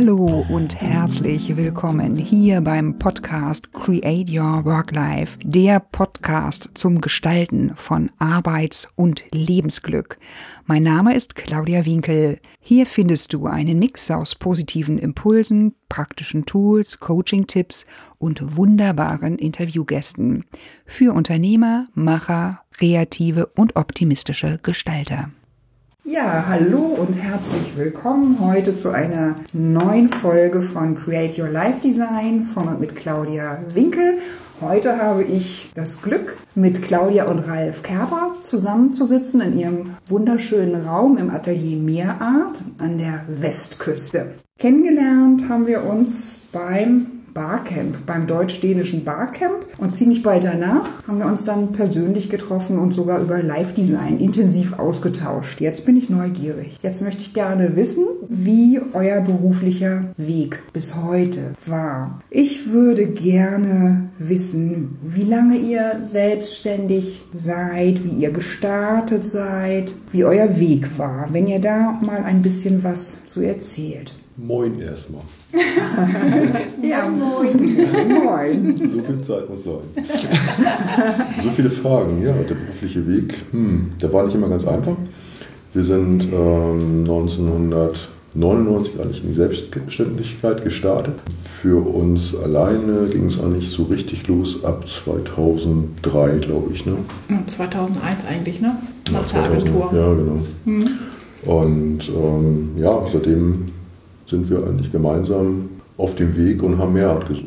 Hallo und herzlich willkommen hier beim Podcast Create Your Work Life, der Podcast zum Gestalten von Arbeits- und Lebensglück. Mein Name ist Claudia Winkel. Hier findest du einen Mix aus positiven Impulsen, praktischen Tools, Coaching-Tipps und wunderbaren Interviewgästen für Unternehmer, Macher, kreative und optimistische Gestalter. Ja, hallo und herzlich willkommen heute zu einer neuen Folge von Create Your Life Design von und mit Claudia Winkel. Heute habe ich das Glück, mit Claudia und Ralf Kerber zusammenzusitzen in ihrem wunderschönen Raum im Atelier Meerart an der Westküste. Kennengelernt haben wir uns beim Barcamp, beim deutsch-dänischen Barcamp, und ziemlich bald danach haben wir uns dann persönlich getroffen und sogar über Live-Design intensiv ausgetauscht. Jetzt bin ich neugierig. Jetzt möchte ich gerne wissen, wie euer beruflicher Weg bis heute war. Ich würde gerne wissen, wie lange ihr selbstständig seid, wie ihr gestartet seid, wie euer Weg war, wenn ihr da mal ein bisschen was zu erzählt. Moin erstmal. Ja, moin. Moin. So viel Zeit muss sein. So viele Fragen. Ja, der berufliche Weg, der war nicht immer ganz einfach. Wir sind 1999 eigentlich in die Selbstständigkeit gestartet. Für uns alleine ging es eigentlich so richtig los ab 2003, glaube ich. Ne? 2001 eigentlich, ne? Nach 2000, der Agentur. Ja, genau. Und seitdem sind wir eigentlich gemeinsam auf dem Weg und haben Meerart gesucht.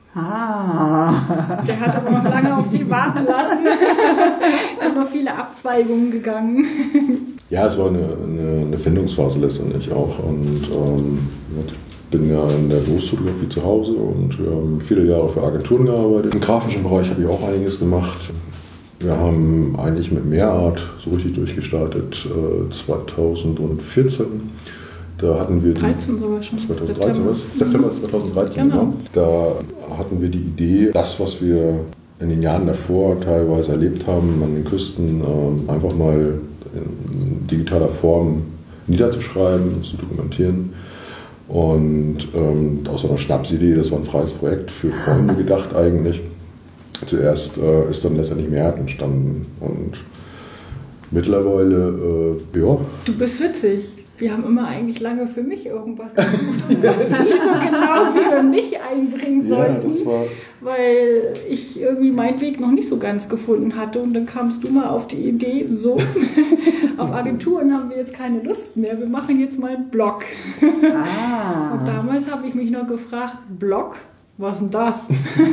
Der hat aber noch lange auf sich warten lassen. Da sind noch viele Abzweigungen gegangen. Ja, es war eine Findungsphase letztendlich auch. Und ich bin ja in der Berufsfotografie zu Hause und wir haben viele Jahre für Agenturen gearbeitet. Im grafischen Bereich habe ich auch einiges gemacht. Wir haben eigentlich mit Meerart so richtig durchgestartet 2014. Da hatten wir 13 sogar schon. 2013, September 2013, genau. Da hatten wir die Idee, das, was wir in den Jahren davor teilweise erlebt haben, an den Küsten, einfach mal in digitaler Form niederzuschreiben, zu dokumentienten. Und aus einer Schnapsidee, das war ein freies Projekt für Freunde gedacht eigentlich. Zuerst ist dann letztendlich Meerart entstanden und mittlerweile, ja. Du bist witzig. Wir haben immer eigentlich lange für mich irgendwas gesucht und wussten nicht so genau, wie wir mich einbringen sollten, Ja, das war, weil ich irgendwie meinen Weg noch nicht so ganz gefunden hatte. Und dann kamst du mal auf die Idee, so, auf Agenturen haben wir jetzt keine Lust mehr, wir machen jetzt mal einen Blog. Und damals habe ich mich noch gefragt, Blog? Was denn das?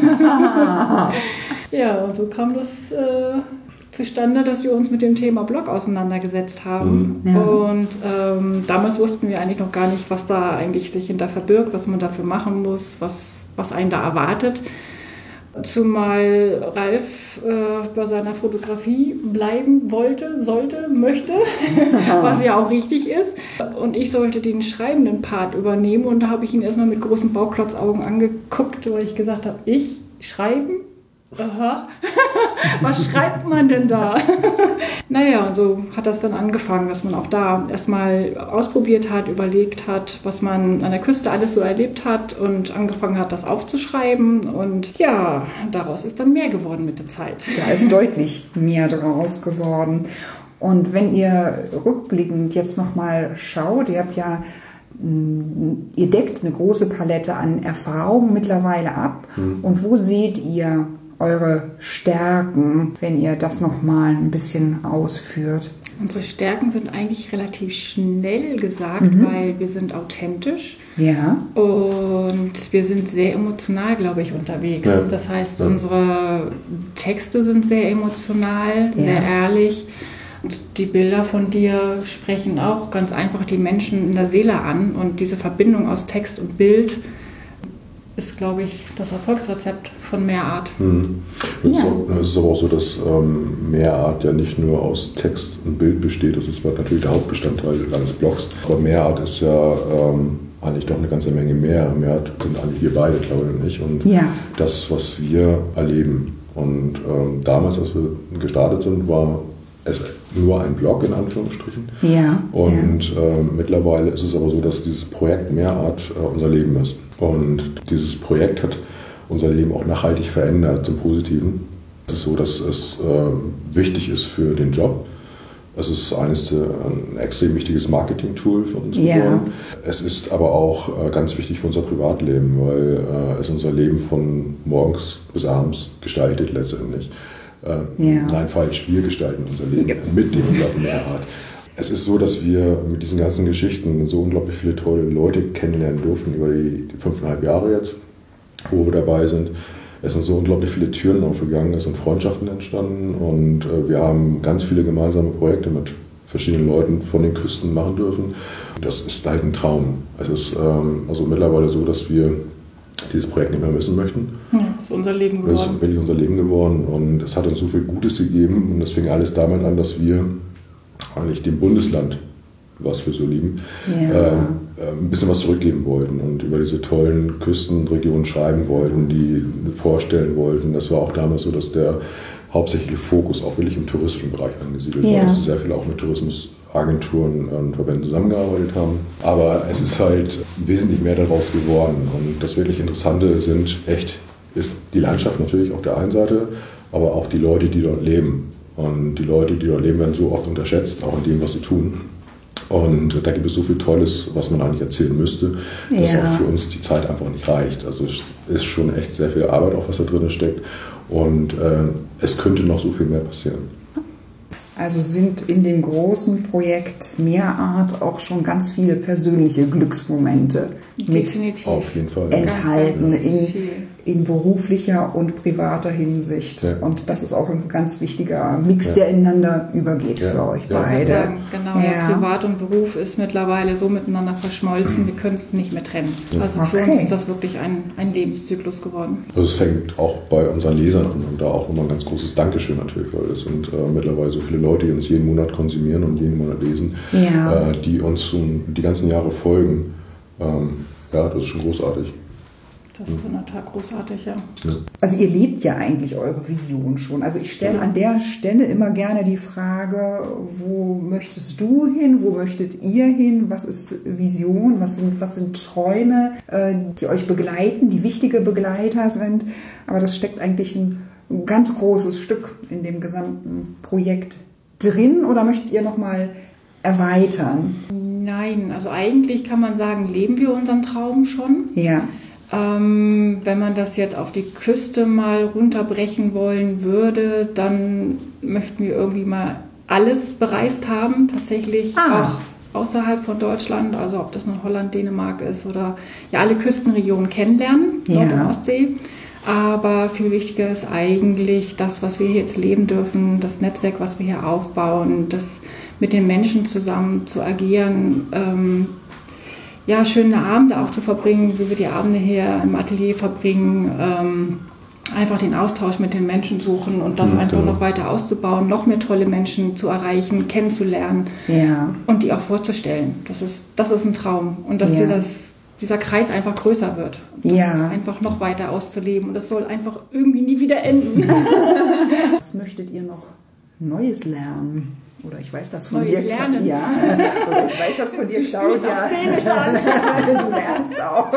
Ja, und so kam das zustande, dass wir uns mit dem Thema Blog auseinandergesetzt haben. Ja. Und damals wussten wir eigentlich noch gar nicht, was da eigentlich sich hinter verbirgt, was man dafür machen muss, was einen da erwartet. Zumal Ralf bei seiner Fotografie bleiben wollte, möchte, was ja auch richtig ist. Und ich sollte den schreibenden Part übernehmen. Und da habe ich ihn erstmal mit großen Bauklotzaugen angeguckt, weil ich gesagt habe, ich schreiben? Aha, was schreibt man denn da? Naja, und so hat das dann angefangen, dass man auch da erstmal ausprobiert hat, überlegt hat, was man an der Küste alles so erlebt hat und angefangen hat, das aufzuschreiben. Und ja, daraus ist dann mehr geworden mit der Zeit. Da ist deutlich mehr draus geworden. Und wenn ihr rückblickend jetzt nochmal schaut, ihr deckt eine große Palette an Erfahrungen mittlerweile ab. Und wo seht ihr eure Stärken, wenn ihr das nochmal ein bisschen ausführt? Unsere Stärken sind eigentlich relativ schnell gesagt, weil wir sind authentisch. Ja. Und wir sind sehr emotional, glaube ich, unterwegs. Ja. Das heißt, unsere Texte sind sehr emotional, sehr ehrlich. Und die Bilder von dir sprechen auch ganz einfach die Menschen in der Seele an. Und diese Verbindung aus Text und Bild ist, glaube ich, das Erfolgsrezept von Meerart. Es ist aber auch so, dass Meerart ja nicht nur aus Text und Bild besteht. Das ist natürlich der Hauptbestandteil eines Blogs. Aber Meerart ist ja eigentlich doch eine ganze Menge mehr. Meerart sind eigentlich wir beide, glaube ich, nicht. Und das, was wir erleben. Und damals, als wir gestartet sind, war es ist nur ein Blog in Anführungsstrichen. Ja. Und mittlerweile ist es aber so, dass dieses Projekt Mehrart unser Leben ist. Und dieses Projekt hat unser Leben auch nachhaltig verändert zum Positiven. Es ist so, dass es wichtig ist für den Job. Es ist ein extrem wichtiges Marketing-Tool für uns geworden. Es ist aber auch ganz wichtig für unser Privatleben, weil es unser Leben von morgens bis abends gestaltet letztendlich. Nein, falsch, wir gestalten unser Leben mit dem Blog Mehrart. Es ist so, dass wir mit diesen ganzen Geschichten so unglaublich viele tolle Leute kennenlernen durften über die 5,5 Jahre jetzt, wo wir dabei sind. Es sind so unglaublich viele Türen aufgegangen, es sind Freundschaften entstanden und wir haben ganz viele gemeinsame Projekte mit verschiedenen Leuten von den Küsten machen dürfen. Das ist halt ein Traum. Es ist also mittlerweile so, dass wir dieses Projekt nicht mehr missen möchten. Ja, das ist unser Leben geworden. Das ist wirklich unser Leben geworden und es hat uns so viel Gutes gegeben und es fing alles damit an, dass wir eigentlich dem Bundesland, was wir so lieben, ein bisschen was zurückgeben wollten und über diese tollen Küstenregionen schreiben wollten, die vorstellen wollten. Das war auch damals so, dass der hauptsächliche Fokus auch wirklich im touristischen Bereich angesiedelt war, dass sehr viele auch mit Tourismusagenturen und Verbänden zusammengearbeitet haben. Aber es ist halt wesentlich mehr daraus geworden und das wirklich Interessante ist die Landschaft natürlich auf der einen Seite, aber auch die Leute, die dort leben. Und die Leute, die dort leben, werden so oft unterschätzt, auch in dem, was sie tun. Und da gibt es so viel Tolles, was man eigentlich erzählen müsste, dass auch für uns die Zeit einfach nicht reicht. Also es ist schon echt sehr viel Arbeit, auch was da drin steckt. Und es könnte noch so viel mehr passieren. Also sind in dem großen Projekt Mehrart auch schon ganz viele persönliche Glücksmomente mit auf jeden Fall enthalten in beruflicher und privater Hinsicht. Ja. Und das ist auch ein ganz wichtiger Mix, der ineinander übergeht für euch beide. Ja, genau, Privat und Beruf ist mittlerweile so miteinander verschmolzen, wir können es nicht mehr trennen. Also für uns ist das wirklich ein Lebenszyklus geworden. Also es fängt auch bei unseren Lesern an und da auch nochmal ein ganz großes Dankeschön natürlich, weil es sind mittlerweile so viele Leute, die uns jeden Monat konsumieren und jeden Monat lesen, die uns die ganzen Jahre folgen. Das ist schon großartig. Das ist in der Tat großartig, ja. Also ihr lebt ja eigentlich eure Vision schon. Also ich stelle an der Stelle immer gerne die Frage, wo möchtest du hin, wo möchtet ihr hin, was ist Vision, was sind Träume, die euch begleiten, die wichtige Begleiter sind. Aber das steckt eigentlich ein ganz großes Stück in dem gesamten Projekt drin oder möchtet ihr nochmal erweitern? Nein, also eigentlich kann man sagen, leben wir unseren Traum schon. Ja. Wenn man das jetzt auf die Küste mal runterbrechen wollen würde, dann möchten wir irgendwie mal alles bereist haben, tatsächlich auch außerhalb von Deutschland, also ob das nun Holland, Dänemark ist oder alle Küstenregionen kennenlernen, Nord- und Ostsee. Aber viel wichtiger ist eigentlich das, was wir hier jetzt leben dürfen, das Netzwerk, was wir hier aufbauen, das mit den Menschen zusammen zu agieren, schöne Abende auch zu verbringen, wie wir die Abende hier im Atelier verbringen, einfach den Austausch mit den Menschen suchen und das einfach noch weiter auszubauen, noch mehr tolle Menschen zu erreichen, kennenzulernen und die auch vorzustellen. Das ist ein Traum und dass dieser Kreis einfach größer wird. Das einfach noch weiter auszuleben und das soll einfach irgendwie nie wieder enden. Was möchtet ihr noch Neues lernen? Oder ich weiß das von Neues dir, lernen. Oder ich weiß das von dir, Claudia. Du lernst auch.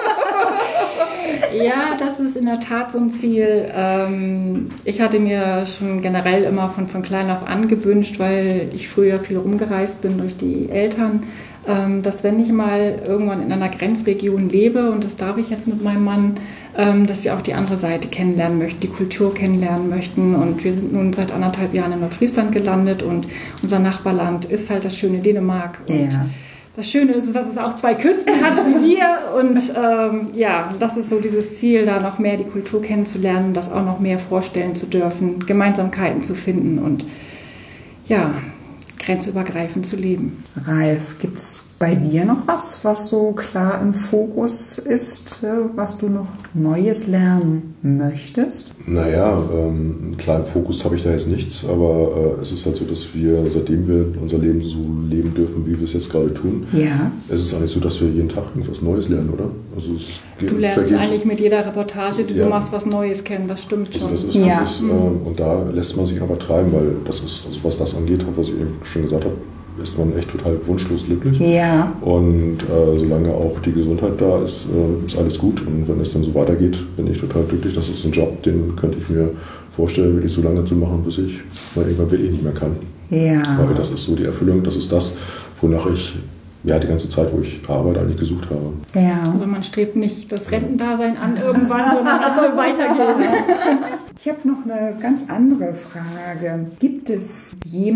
Ja, das ist in der Tat so ein Ziel. Ich hatte mir schon generell immer von klein auf an gewünscht, weil ich früher viel rumgereist bin durch die Eltern, dass wenn ich mal irgendwann in einer Grenzregion lebe, und das darf ich jetzt mit meinem Mann, dass wir auch die andere Seite kennenlernen möchten, die Kultur kennenlernen möchten. Und wir sind nun seit 1,5 Jahren in Nordfriesland gelandet und unser Nachbarland ist halt das schöne Dänemark. Und das Schöne ist, dass es auch 2 Küsten hat wie wir. Und das ist so dieses Ziel, da noch mehr die Kultur kennenzulernen, das auch noch mehr vorstellen zu dürfen, Gemeinsamkeiten zu finden und grenzübergreifend zu leben. Ralf, gibt es bei dir noch was so klar im Fokus ist, was du noch Neues lernen möchtest? Naja, klar im Fokus habe ich da jetzt nichts, aber es ist halt so, dass wir, seitdem wir unser Leben so leben dürfen, wie wir es jetzt gerade tun, es ist eigentlich so, dass wir jeden Tag irgendwas Neues lernen, oder? Also du lernst eigentlich mit jeder Reportage, die du machst, was Neues kennen, das stimmt schon. Also das ist, und da lässt man sich einfach treiben, weil das ist, also was das angeht, was ich eben schon gesagt habe, ist man echt total wunschlos glücklich. Ja. Und solange auch die Gesundheit da ist, ist alles gut. Und wenn es dann so weitergeht, bin ich total glücklich. Das ist ein Job, den könnte ich mir vorstellen, wirklich so lange zu machen, bis ich mal irgendwann wirklich nicht mehr kann. Ja. Weil das ist so die Erfüllung, das ist das, wonach ich die ganze Zeit, wo ich arbeite, eigentlich gesucht habe. Ja. Also man strebt nicht das Rentendasein an irgendwann, sondern das soll weitergehen. Ich habe noch eine ganz andere Frage. Gibt es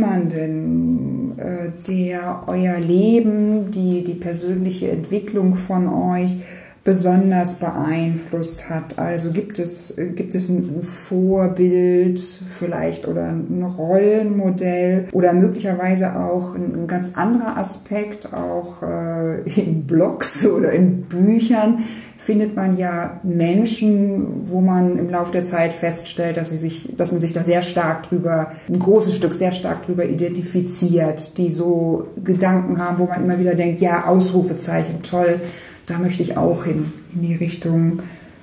jemanden, der euer Leben, die persönliche Entwicklung von euch besonders beeinflusst hat? Also gibt es ein Vorbild vielleicht oder ein Rollenmodell oder möglicherweise auch ein ganz anderer Aspekt, auch in Blogs oder in Büchern findet man ja Menschen, wo man im Laufe der Zeit feststellt, dass man sich da sehr stark drüber, ein großes Stück sehr stark drüber identifiziert, die so Gedanken haben, wo man immer wieder denkt, ja, Ausrufezeichen, toll, da möchte ich auch hin, in die Richtung.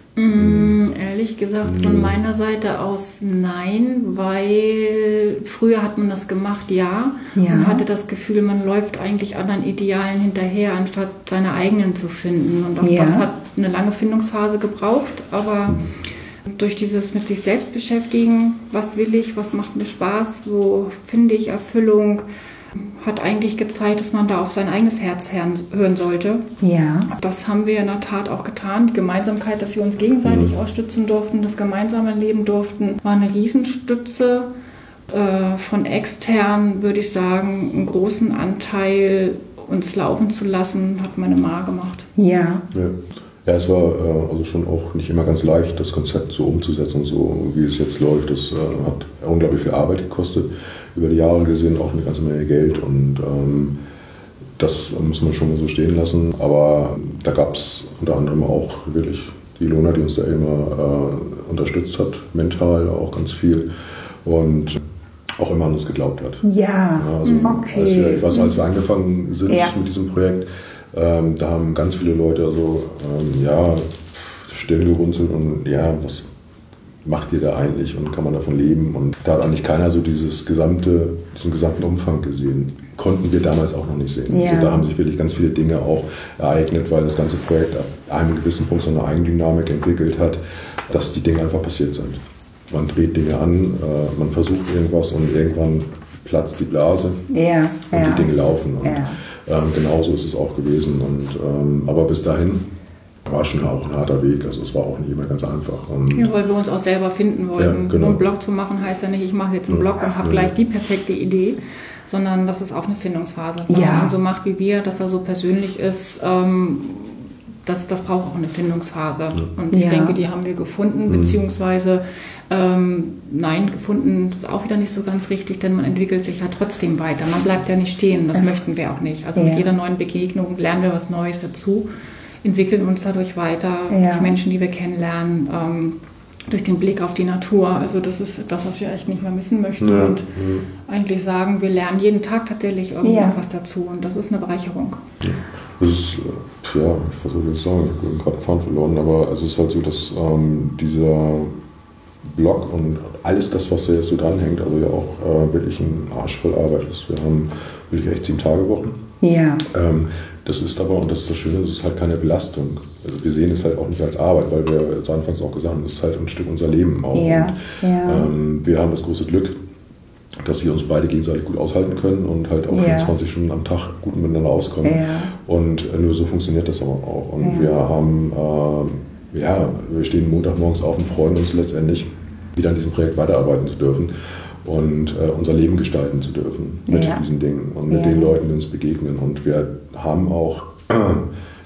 Ehrlich gesagt, von meiner Seite aus nein, weil früher hat man das gemacht, und hatte das Gefühl, man läuft eigentlich anderen Idealen hinterher, anstatt seine eigenen zu finden. Und auch das hat eine lange Findungsphase gebraucht, aber durch dieses mit sich selbst beschäftigen, was will ich, was macht mir Spaß, wo finde ich Erfüllung, hat eigentlich gezeigt, dass man da auf sein eigenes Herz hören sollte. Ja. Das haben wir in der Tat auch getan. Die Gemeinsamkeit, dass wir uns gegenseitig auch stützen durften, das gemeinsame leben durften, war eine Riesenstütze. Von extern würde ich sagen, einen großen Anteil uns laufen zu lassen, hat meine Ma gemacht. Ja. Ja, es war also schon auch nicht immer ganz leicht, das Konzept so umzusetzen, so wie es jetzt läuft. Das hat unglaublich viel Arbeit gekostet, über die Jahre gesehen auch eine ganze Menge Geld und das muss man schon mal so stehen lassen. Aber da gab es unter anderem auch wirklich die Ilona, die uns da immer unterstützt hat, mental auch ganz viel und auch immer an uns geglaubt hat. Ja, also, okay. Als wir angefangen sind mit diesem Projekt, da haben ganz viele Leute Stirn gerunzelt und was macht ihr da eigentlich und kann man davon leben? Und da hat eigentlich keiner so diesen gesamten Umfang gesehen. Konnten wir damals auch noch nicht sehen. Ja. Also da haben sich wirklich ganz viele Dinge auch ereignet, weil das ganze Projekt ab einem gewissen Punkt so eine Eigendynamik entwickelt hat, dass die Dinge einfach passiert sind. Man dreht Dinge an, man versucht irgendwas und irgendwann platzt die Blase und die Dinge laufen. Und genauso ist es auch gewesen. Und, aber bis dahin war schon auch ein harter Weg. Also es war auch nicht immer ganz einfach. Und weil wir uns auch selber finden wollten. Nur einen Blog zu machen heißt ja nicht, ich mache jetzt einen Blog und habe gleich die perfekte Idee, sondern das ist auch eine Findungsphase. Wenn man so macht wie wir, dass er so persönlich ist, das braucht auch eine Findungsphase. Und ich denke, die haben wir gefunden, beziehungsweise gefunden ist auch wieder nicht so ganz richtig, denn man entwickelt sich ja trotzdem weiter. Man bleibt ja nicht stehen, das möchten wir auch nicht. Also mit jeder neuen Begegnung lernen wir was Neues dazu, entwickeln uns dadurch weiter, durch Menschen, die wir kennenlernen, durch den Blick auf die Natur. Also das ist das, was wir echt nicht mehr missen möchten und eigentlich sagen, wir lernen jeden Tag tatsächlich irgendwas dazu und das ist eine Bereicherung. Das ist, ich versuche jetzt zu sagen, ich habe gerade den Faden verloren, aber es ist halt so, dass dieser Blog und alles das, was da jetzt so dranhängt, also ja auch wirklich ein Arsch voll Arbeit ist. Wir haben wirklich echt 7 Tage Wochen. Ja. Das ist aber, und das ist das Schöne, es ist halt keine Belastung. Also wir sehen es halt auch nicht als Arbeit, weil wir zu Anfangs auch gesagt haben, das ist halt ein Stück unser Leben auch. Und, wir haben das große Glück, dass wir uns beide gegenseitig gut aushalten können und halt auch 24 Stunden am Tag gut miteinander auskommen. Und nur so funktioniert das aber auch. Und wir haben, wir stehen Montagmorgens auf und freuen uns letztendlich, wieder an diesem Projekt weiterarbeiten zu dürfen und unser Leben gestalten zu dürfen mit diesen Dingen und mit den Leuten, die uns begegnen. Und wir haben auch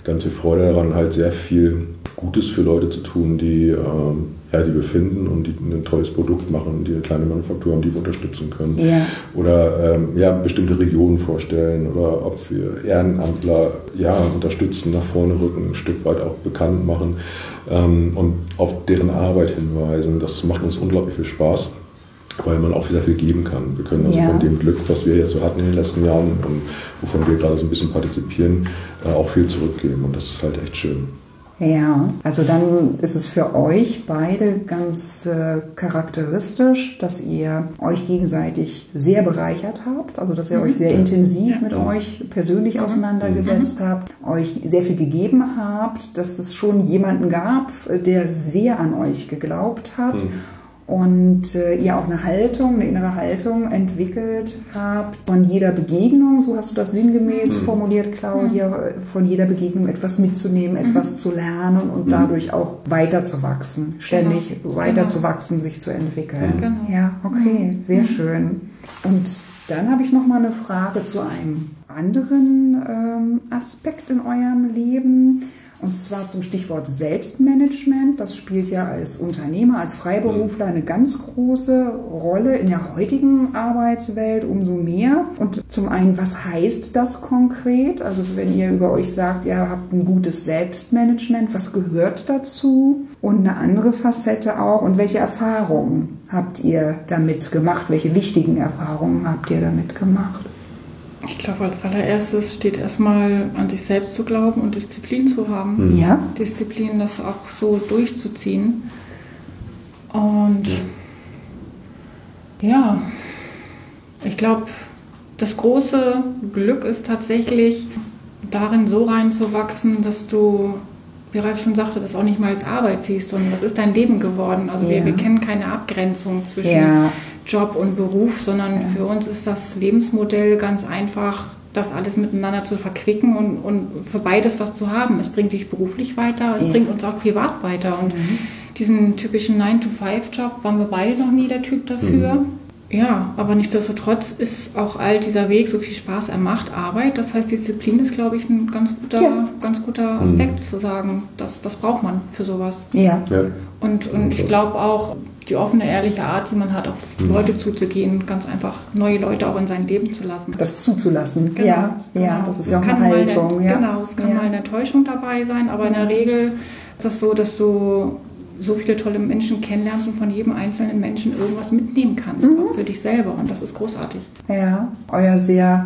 ganz viel Freude daran, halt sehr viel Gutes für Leute zu tun, die wir finden und die ein tolles Produkt machen, die eine kleine Manufaktur haben, die wir unterstützen können. Ja. Oder bestimmte Regionen vorstellen oder ob wir Ehrenamtler unterstützen, nach vorne rücken, ein Stück weit auch bekannt machen und auf deren Arbeit hinweisen. Das macht uns unglaublich viel Spaß, weil man auch sehr viel geben kann. Wir können also von dem Glück, was wir jetzt so hatten in den letzten Jahren und wovon wir gerade so ein bisschen partizipieren, auch viel zurückgeben und das ist halt echt schön. Ja, also dann ist es für euch beide ganz charakteristisch, dass ihr euch gegenseitig sehr bereichert habt, also dass ihr euch sehr intensiv mit euch persönlich auseinandergesetzt habt, euch sehr viel gegeben habt, dass es schon jemanden gab, der sehr an euch geglaubt hat. Und ihr auch eine innere Haltung entwickelt habt von jeder Begegnung, so hast du das sinngemäß formuliert, Claudia, von jeder Begegnung etwas mitzunehmen, etwas zu lernen und dadurch auch weiterzuwachsen, ständig weiterzuwachsen, sich zu entwickeln. Genau. Ja, okay, sehr schön. Und dann habe ich noch mal eine Frage zu einem anderen Aspekt in eurem Leben. Und zwar zum Stichwort Selbstmanagement. Das spielt ja als Unternehmer, als Freiberufler eine ganz große Rolle in der heutigen Arbeitswelt, umso mehr. Und zum einen, was heißt das konkret? Also wenn ihr über euch sagt, ihr habt ein gutes Selbstmanagement, was gehört dazu? Und eine andere Facette auch. Und welche Erfahrungen habt ihr damit gemacht? Welche wichtigen Erfahrungen habt ihr damit gemacht? Ich glaube, als allererstes steht erstmal an sich selbst zu glauben und Disziplin zu haben. Ja. Disziplin, das auch so durchzuziehen. Und ich glaube, das große Glück ist tatsächlich, darin so reinzuwachsen, dass du, wie Ralf schon sagte, das auch nicht mal als Arbeit siehst, sondern das ist dein Leben geworden. Also wir kennen keine Abgrenzung zwischen Job und Beruf, sondern für uns ist das Lebensmodell ganz einfach, das alles miteinander zu verquicken und für beides was zu haben. Es bringt dich beruflich weiter, es bringt uns auch privat weiter. Und diesen typischen 9-to-5-Job waren wir beide noch nie der Typ dafür. Ja, aber nichtsdestotrotz ist auch all dieser Weg, so viel Spaß er macht, Arbeit. Das heißt, Disziplin ist, glaube ich, ein ganz guter Aspekt zu sagen, das braucht man für sowas. Ja. Und ich glaube auch, die offene, ehrliche Art, die man hat, auf Leute zuzugehen, ganz einfach neue Leute auch in sein Leben zu lassen. Das zuzulassen, genau. Das ist ja auch eine Haltung. Genau, es kann mal eine Enttäuschung dabei sein, aber in der Regel ist das so, dass du so viele tolle Menschen kennenlernst und von jedem einzelnen Menschen irgendwas mitnehmen kannst, auch für dich selber. Und das ist großartig. Ja, eure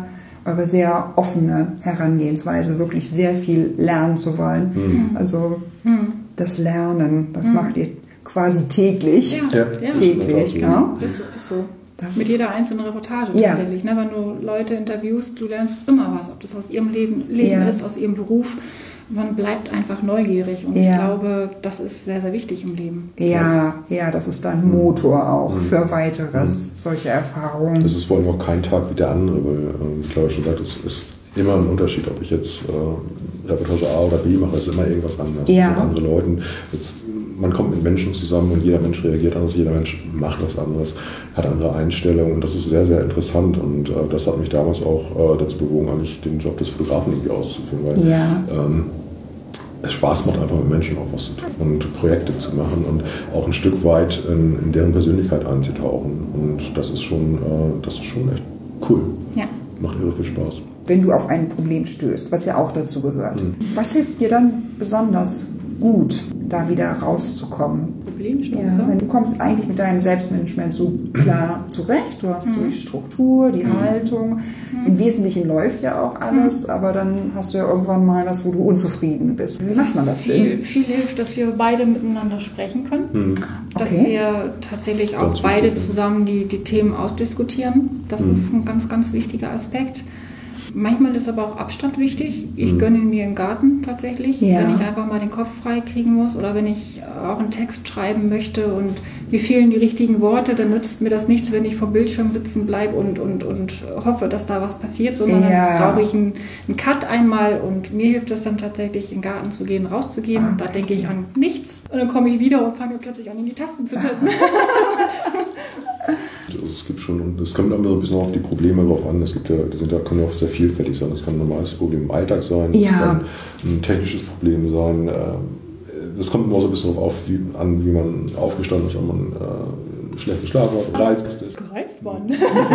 sehr offene Herangehensweise, wirklich sehr viel lernen zu wollen. Also das Lernen, das macht ihr quasi täglich. Ja. Täglich, genau. Ist so. Mit jeder einzelnen Reportage tatsächlich. Ne? Wenn du Leute interviewst, du lernst immer was, ob das aus ihrem Leben ist, aus ihrem Beruf. Man bleibt einfach neugierig und ich glaube, das ist sehr, sehr wichtig im Leben. Ja, das ist ein Motor auch für weiteres, solche Erfahrungen. Das ist vor allem auch kein Tag wie der andere, weil ich glaube schon, es ist immer ein Unterschied, ob ich jetzt Reportage A oder B mache, es ist immer irgendwas anderes. Ja. Mit anderen Leuten. Man kommt mit Menschen zusammen und jeder Mensch reagiert anders, jeder Mensch macht was anderes, hat andere Einstellungen und das ist sehr, sehr interessant und das hat mich damals auch dazu bewogen, eigentlich den Job des Fotografen irgendwie auszuführen, weil es Spaß macht, einfach mit Menschen auch was zu tun und Projekte zu machen und auch ein Stück weit in deren Persönlichkeit einzutauchen und das ist schon echt cool. Ja. Macht irre viel Spaß. Wenn du auf ein Problem stößt, was ja auch dazu gehört, was hilft dir dann besonders gut, da wieder rauszukommen? Problemstöße? Du kommst eigentlich mit deinem Selbstmanagement so klar zurecht. Du hast die Struktur, die Haltung. Im Wesentlichen läuft ja auch alles, aber dann hast du ja irgendwann mal das, wo du unzufrieden bist. Wie macht man das denn? Viel hilft, dass wir beide miteinander sprechen können. Dass wir tatsächlich auch beide zusammen die Themen ausdiskutieren. Das ist ein ganz, ganz wichtiger Aspekt. Manchmal ist aber auch Abstand wichtig. Ich gönne mir einen Garten tatsächlich, wenn ich einfach mal den Kopf frei kriegen muss oder wenn ich auch einen Text schreiben möchte und mir fehlen die richtigen Worte, dann nützt mir das nichts, wenn ich vor Bildschirm sitzen bleibe und hoffe, dass da was passiert, sondern dann brauche ich einen Cut einmal und mir hilft es dann tatsächlich, in den Garten zu gehen, rauszugehen und da denke ich an nichts und dann komme ich wieder und fange plötzlich an, in die Tasten zu tippen. Also es gibt schon, und es kommt immer so ein bisschen auf die Probleme drauf an. Es gibt ja, können ja auch sehr vielfältig sein. Das kann ein normales Problem im Alltag sein, das kann ein technisches Problem sein. Das kommt immer so ein bisschen darauf an, wie man aufgestanden ist, ob man schlechten Schlaf hat, gereizt ist. Gereizt worden.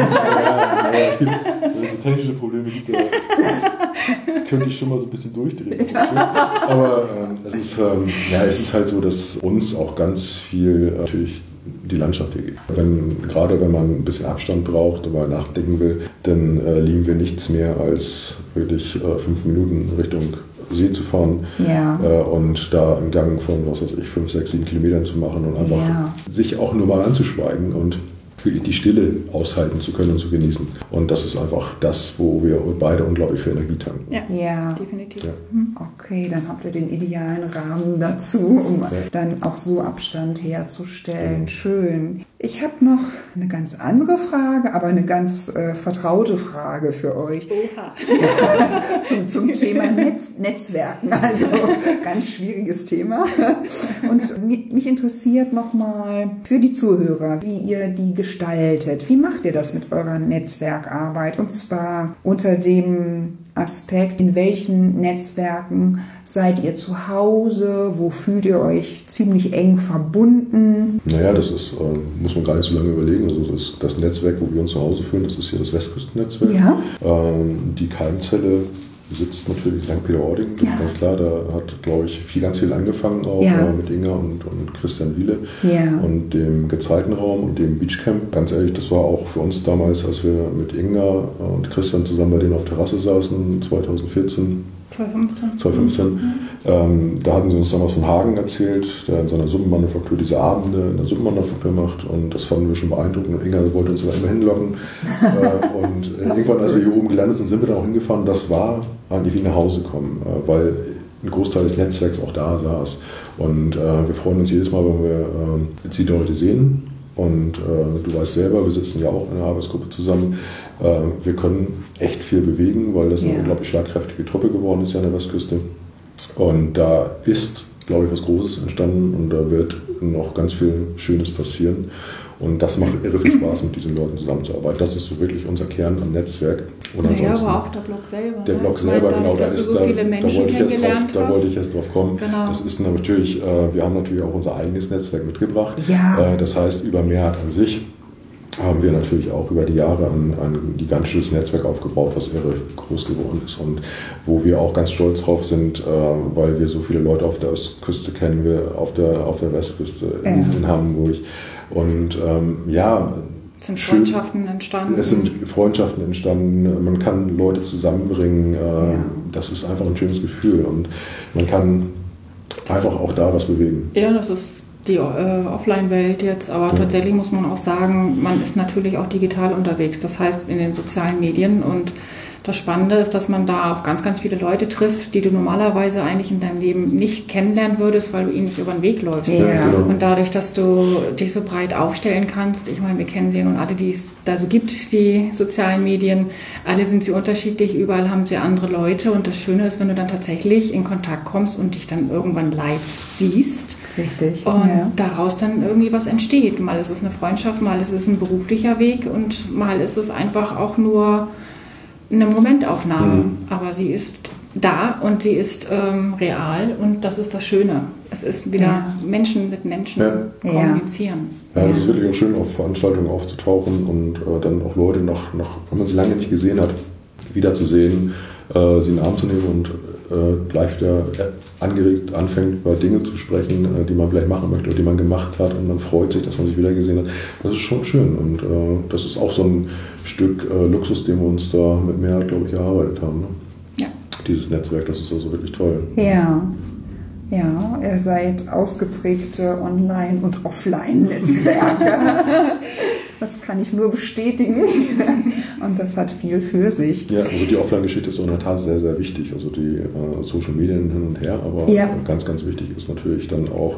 Es gibt, wenn es so technische Probleme gibt, könnte ich schon mal so ein bisschen durchdrehen. Aber es ist halt so, dass uns auch ganz viel natürlich die Landschaft hier gibt. Gerade wenn man ein bisschen Abstand braucht und mal nachdenken will, dann lieben wir nichts mehr als wirklich 5 Minuten Richtung See zu fahren und da einen Gang von, 5, 6, 7 Kilometern zu machen und einfach sich auch nur mal anzuschweigen und wirklich die Stille aushalten zu können und zu genießen. Und das ist einfach das, wo wir beide unglaublich viel Energie tanken. Ja, definitiv. Ja. Okay, dann habt ihr den idealen Rahmen dazu, um dann auch so Abstand herzustellen. Schön. Ich habe noch eine ganz andere Frage, aber eine ganz vertraute Frage für euch. Oha. zum Thema Netzwerken, also ganz schwieriges Thema. Und mich interessiert nochmal für die Zuhörer, wie ihr die gestaltet. Wie macht ihr das mit eurer Netzwerkarbeit? Und zwar unter dem Aspekt, in welchen Netzwerken seid ihr zu Hause? Wo fühlt ihr euch ziemlich eng verbunden? Naja, das ist, muss man gar nicht so lange überlegen. Also das Netzwerk, wo wir uns zu Hause fühlen, das ist hier das Westküstennetzwerk. Ja. Die Keimzelle sitzt natürlich St. Peter-Ording, das ist ganz klar. Da hat, glaube ich, ganz viel angefangen auch mit Inga und Christian Wiele und dem Gezeitenraum und dem Beachcamp. Ganz ehrlich, das war auch für uns damals, als wir mit Inga und Christian zusammen bei denen auf Terrasse saßen, 2015. 2015. Da hatten sie uns damals von Hagen erzählt, der in seiner Suppenmanufaktur diese Abende in der Suppenmanufaktur macht, und das fanden wir schon beeindruckend, und Inga wollte uns immer hinlocken. Und irgendwann, als wir hier oben gelandet sind, sind wir dann auch hingefahren. Das war eigentlich wie nach Hause kommen, weil ein Großteil des Netzwerks auch da saß. Und wir freuen uns jedes Mal, wenn wir die Leute sehen. Und du weißt selber, wir sitzen ja auch in einer Arbeitsgruppe zusammen. Wir können echt viel bewegen, weil das eine unglaublich schlagkräftige Truppe geworden ist hier an der Westküste. Und da ist, glaube ich, was Großes entstanden, und da wird noch ganz viel Schönes passieren. Und das macht irre viel Spaß, mit diesen Leuten zusammenzuarbeiten. Das ist so wirklich unser Kern am Netzwerk. Und ja, aber auch der Blog selber. Der Blog selber, genau. Dass du so viele Menschen kennengelernt hast. Da wollte ich jetzt drauf kommen. Genau. Das ist natürlich, wir haben natürlich auch unser eigenes Netzwerk mitgebracht. Ja. Das heißt, über Mehrheit an sich haben wir natürlich auch über die Jahre ein gigantisches Netzwerk aufgebaut, was irre groß geworden ist, und wo wir auch ganz stolz drauf sind, weil wir so viele Leute auf der Ostküste kennen, wir auf der Westküste in Hamburg. Und es sind Freundschaften entstanden. Es sind Freundschaften entstanden, man kann Leute zusammenbringen, das ist einfach ein schönes Gefühl, und man kann einfach auch da was bewegen. Ja, das ist die Offline-Welt jetzt, aber tatsächlich muss man auch sagen, man ist natürlich auch digital unterwegs, das heißt in den sozialen Medien, und das Spannende ist, dass man da auf ganz, ganz viele Leute trifft, die du normalerweise eigentlich in deinem Leben nicht kennenlernen würdest, weil du ihnen nicht über den Weg läufst. Ja. Und dadurch, dass du dich so breit aufstellen kannst, ich meine, wir kennen sie und alle, die es da so gibt, die sozialen Medien, alle sind sie unterschiedlich, überall haben sie andere Leute, und das Schöne ist, wenn du dann tatsächlich in Kontakt kommst und dich dann irgendwann live siehst. Richtig. Und daraus dann irgendwie was entsteht. Mal ist es eine Freundschaft, mal ist es ein beruflicher Weg, und mal ist es einfach auch nur eine Momentaufnahme, aber sie ist da und sie ist real, und das ist das Schöne. Es ist wieder Menschen mit Menschen kommunizieren. Ja, das ist wirklich auch schön, auf Veranstaltungen aufzutauchen und dann auch Leute, wenn man sie lange nicht gesehen hat, wiederzusehen, sie in den Arm zu nehmen und gleich wieder angeregt anfängt, über Dinge zu sprechen, die man vielleicht machen möchte oder die man gemacht hat, und man freut sich, dass man sich wieder gesehen hat. Das ist schon schön, und das ist auch so ein Stück Luxus, den wir uns da mit Mehrheit, glaube ich, erarbeitet haben. Ne? Ja. Dieses Netzwerk, das ist also wirklich toll. Ja. Ja, ihr seid ausgeprägte Online- und Offline-Netzwerke. Das kann ich nur bestätigen. Und das hat viel für sich. Ja, also die Offline-Geschichte ist in der Tat sehr, sehr wichtig. Also die Social Medien hin und her, aber ganz, ganz wichtig ist natürlich dann auch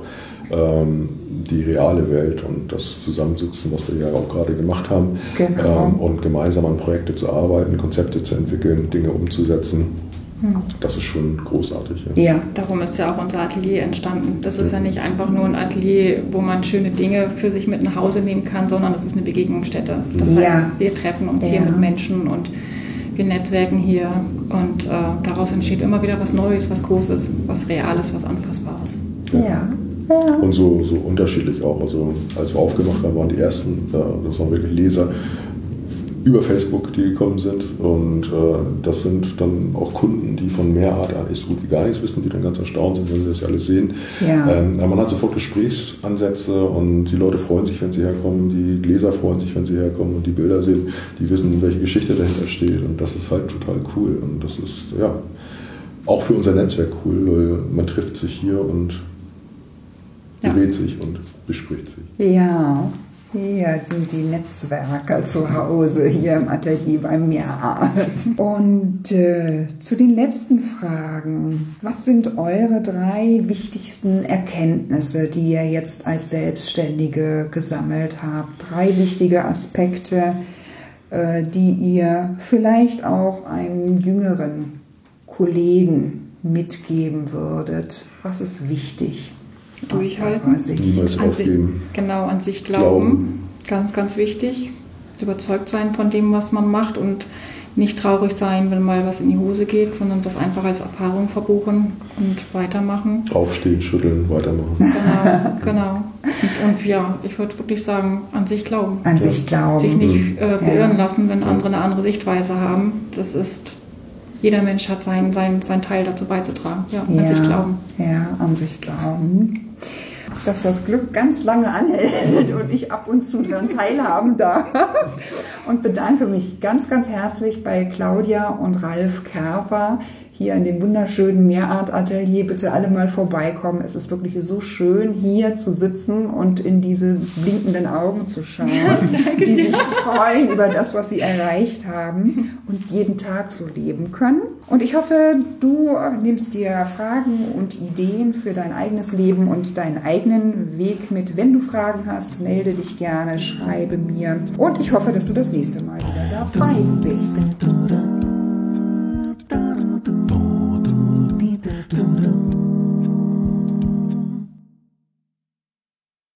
die reale Welt und das Zusammensitzen, was wir ja auch gerade gemacht haben. Genau. Und gemeinsam an Projekte zu arbeiten, Konzepte zu entwickeln, Dinge umzusetzen. Das ist schon großartig. Ja. Darum ist ja auch unser Atelier entstanden. Das ist ja nicht einfach nur ein Atelier, wo man schöne Dinge für sich mit nach Hause nehmen kann, sondern das ist eine Begegnungsstätte. Das heißt, wir treffen uns hier mit Menschen und wir netzwerken hier und daraus entsteht immer wieder was Neues, was Großes, was Reales, was Anfassbares. Ja. Und so unterschiedlich auch. Also als wir aufgemacht haben, waren die ersten, das waren wirklich Leser über Facebook, die gekommen sind. Und das sind dann auch Kunden, die von Meerart eigentlich so gut wie gar nichts wissen, die dann ganz erstaunt sind, wenn sie das alles sehen. Ja. Aber man hat sofort Gesprächsansätze und die Leute freuen sich, wenn sie herkommen, die Leser freuen sich, wenn sie herkommen und die Bilder sehen, die wissen, welche Geschichte dahinter steht. Und das ist halt total cool. Und das ist auch für unser Netzwerk cool, weil man trifft sich hier und berät sich und bespricht sich. Ja, hier sind die Netzwerker zu Hause, hier im Atelier bei Meerart. Und zu den letzten Fragen. Was sind eure 3 wichtigsten Erkenntnisse, die ihr jetzt als Selbstständige gesammelt habt? 3 wichtige Aspekte, die ihr vielleicht auch einem jüngeren Kollegen mitgeben würdet. Was ist wichtig? Durchhalten, niemals aufgeben. Genau, an sich glauben. Ganz, ganz wichtig. Überzeugt sein von dem, was man macht und nicht traurig sein, wenn mal was in die Hose geht, sondern das einfach als Erfahrung verbuchen und weitermachen. Aufstehen, schütteln, weitermachen. Genau. Und ja, ich würde wirklich sagen, an sich glauben. An sich glauben. Sich nicht beirren lassen, wenn andere eine andere Sichtweise haben. Das ist... Jeder Mensch hat sein Teil dazu beizutragen. Ja, an sich glauben. Ja, an sich glauben. Dass das Glück ganz lange anhält und ich ab und zu daran teilhaben darf. Und bedanke mich ganz, ganz herzlich bei Claudia und Ralf Kerper hier in dem wunderschönen Meerart-Atelier. Bitte alle mal vorbeikommen. Es ist wirklich so schön, hier zu sitzen und in diese blinkenden Augen zu schauen, die sich freuen über das, was sie erreicht haben und jeden Tag so leben können. Und ich hoffe, du nimmst dir Fragen und Ideen für dein eigenes Leben und deinen eigenen Weg mit. Wenn du Fragen hast, melde dich gerne, schreibe mir. Und ich hoffe, dass du das nächste Mal wieder dabei bist.